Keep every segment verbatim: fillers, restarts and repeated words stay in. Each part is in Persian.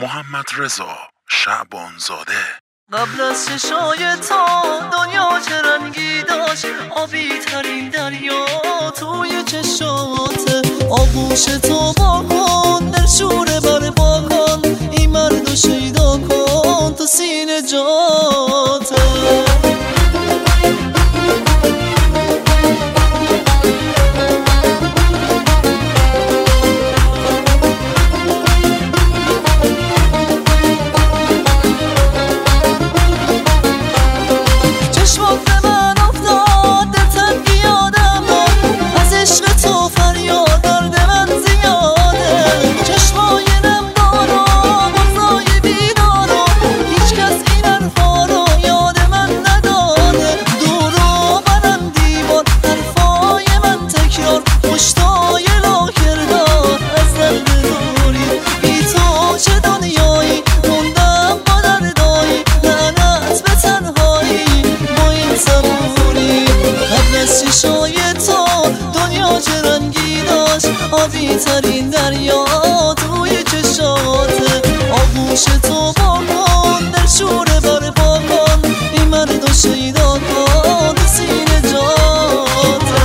محمد رضا شعبانزاده. قبل از چشای تا دنیا چه رنگی داشت، آبی ترین دریا توی چشات. آغوش تو با کن در شوره بر با کن، این مردو شیدا کن تو سینه جاته. آبی ترین دریا توی چشاته. آغوش تو با کن در شوره بر با کن، این مردو شیدا کن تو سینه جاته.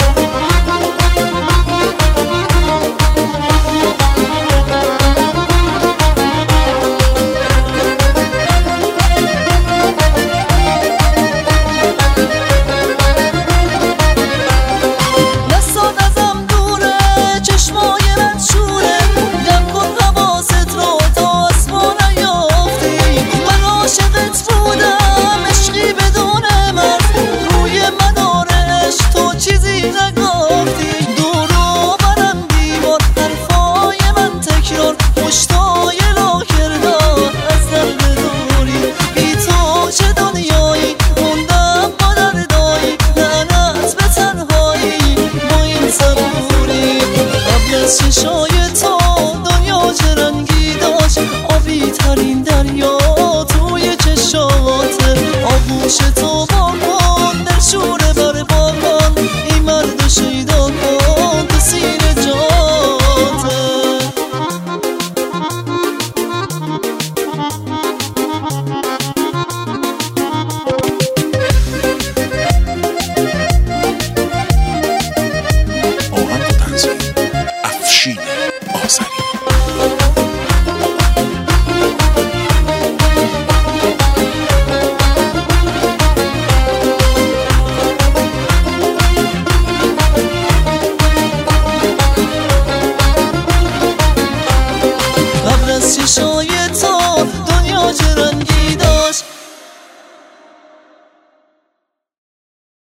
چشای تو دنیا چه رنگی داشت، آبی ترین دریا توی چشات. آغوش تو با کن در شوره بر با کن، این مردو شیدا کن تو سینه جاته. چشای تو دنیا چه رنگی